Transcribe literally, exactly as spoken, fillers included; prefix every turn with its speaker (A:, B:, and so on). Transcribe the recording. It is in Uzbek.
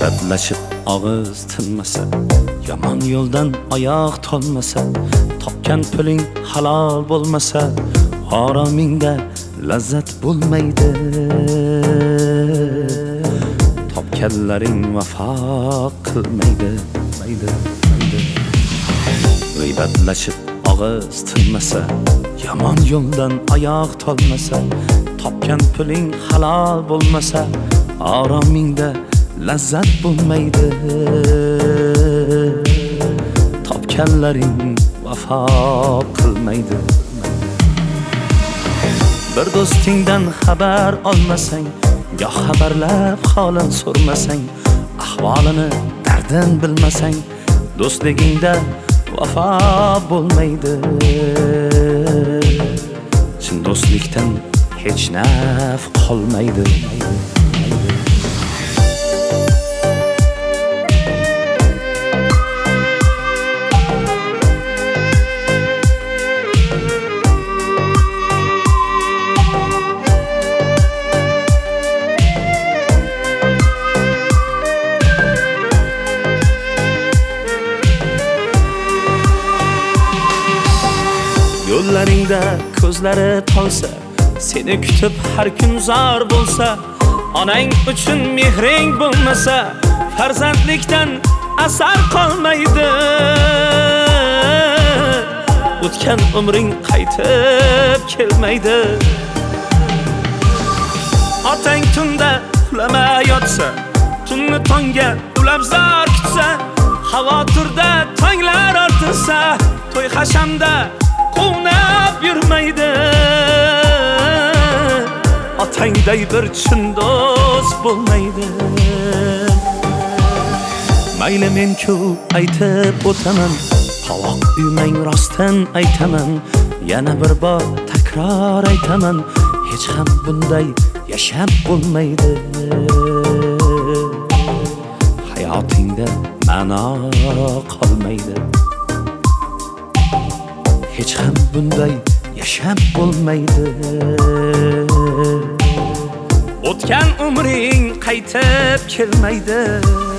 A: g'iybatlashib og'iz tinmasa, yomon yo'ldan oyoq tolmasa, topgan puling halol bo'lmasa, oromingda lazzat bo'lmaydi. Topganlaring vafo qilmaydi. G'iybatlashib og'iz tinmasa, yomon yo'ldan oyoq tolmasa, topgan puling halol bo'lmasa, oromingda lazzat bo'lmaydi. Topganlaring vafo qilmaydi. Bir do'stingdan xabar olmasang, goh xabarlab holin so'rmasang, ahvolini dardin bilmasang, do'stligingda vafo bo'lmaydi. Chin do'stlikdan hech naf qolmaydi. Yo'llaringda ko'zlari tolsa, seni kutib har kun zor bo'lsa, onang uchun mehring bo'lmasa, farzandlikdan asar qolmaydi. O'tgan umring qaytib kelmaydi. Otang tunda uxlamay yotsa, tunni tongga ulab zor kutsa, xavotirda tonglar ortsa, to'y hashamda quvnab yurmaydi. Otangday bir chin do'st bo'lmaydi. Mayli men-ku aytib o'taman, qovoq uymang rostdan aytaman, yana bir bor takror aytaman, hech ham bunday yashab bo'lmaydi. Hayotingda ma'no qolmaydi. Hech ham bunday yashab bo'lmaydi. O'tgan umring qaytib kelmaydi.